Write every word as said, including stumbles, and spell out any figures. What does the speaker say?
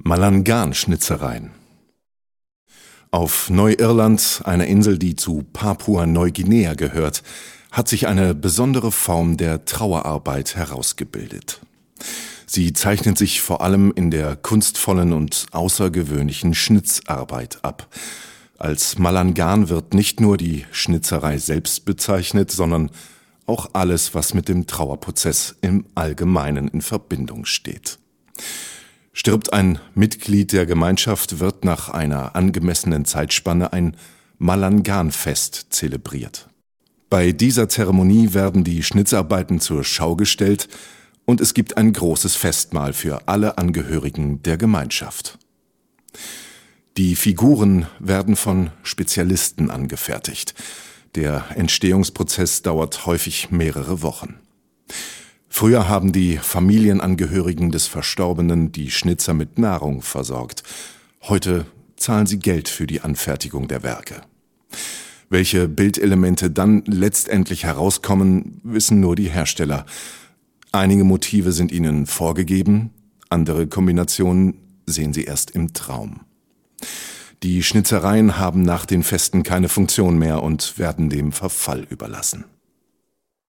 Malangan-Schnitzereien. Auf Neuirland, einer Insel, die zu Papua-Neuguinea gehört, hat sich eine besondere Form der Trauerarbeit herausgebildet. Sie zeichnet sich vor allem in der kunstvollen und außergewöhnlichen Schnitzarbeit ab. Als Malangan wird nicht nur die Schnitzerei selbst bezeichnet, sondern auch alles, was mit dem Trauerprozess im Allgemeinen in Verbindung steht. Stirbt ein Mitglied der Gemeinschaft, wird nach einer angemessenen Zeitspanne ein Malangan-Fest zelebriert. Bei dieser Zeremonie werden die Schnitzarbeiten zur Schau gestellt und es gibt ein großes Festmahl für alle Angehörigen der Gemeinschaft. Die Figuren werden von Spezialisten angefertigt. Der Entstehungsprozess dauert häufig mehrere Wochen. Früher haben die Familienangehörigen des Verstorbenen die Schnitzer mit Nahrung versorgt. Heute zahlen sie Geld für die Anfertigung der Werke. Welche Bildelemente dann letztendlich herauskommen, wissen nur die Hersteller. Einige Motive sind ihnen vorgegeben, andere Kombinationen sehen sie erst im Traum. Die Schnitzereien haben nach den Festen keine Funktion mehr und werden dem Verfall überlassen.